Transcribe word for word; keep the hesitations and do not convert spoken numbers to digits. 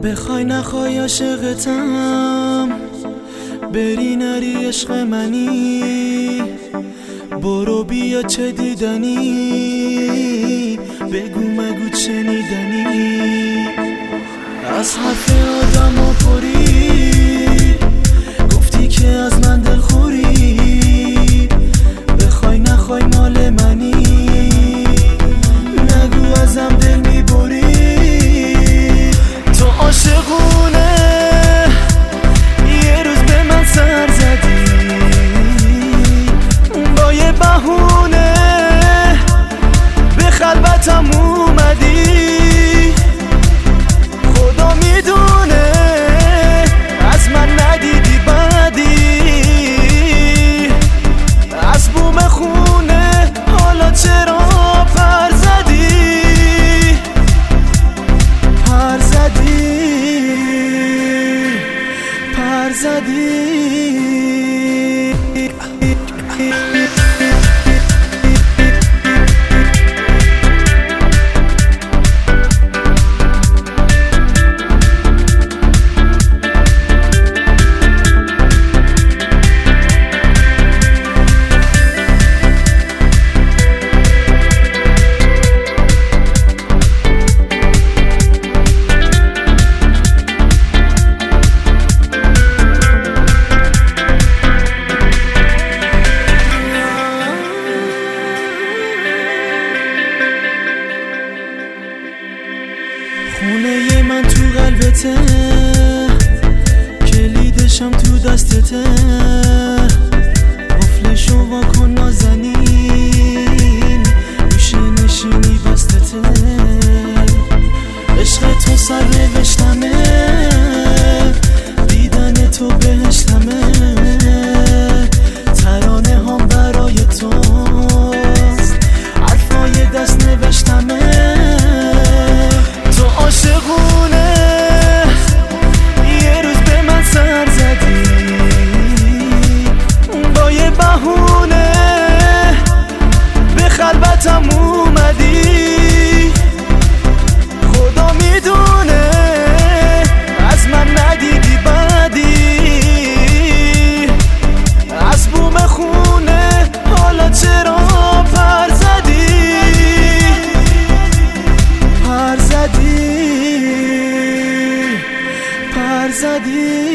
بخوای نخوای عاشقتم، بری نری عشق منی، برو بیا چه دیدنی، بگو مگو چه نیدنی. از حرف آدم ها پری، گفتی که از من دلخوری، بخوای نخوای مال منی، نگو ازم دل میبری. تو عاشقونه یه روز به من سر زدی، با یه بهونه به خلوتم اومدی. خدا میدونه از من ندیدی بدی، از بوم خونه حالا چرا پر زدی، پر زدی، پر زدی. خونه من تو قلبته، کلیدشم تو دستته، قفلشو واکن نازنین، گوشه نشینی بستته. عشق تو سر نوشتمه، دیدن تو بهشتمه، ترانه هم برای توست، حرفای دست نوشتمه. تو عاشقونه یه روز به من سر زدی، با یه بهونه به خلوتم اومدی. خدا میدونه از من ندیدی بدی، از بوم خونه حالا چرا پر زدی، پر زدی، پر زدی.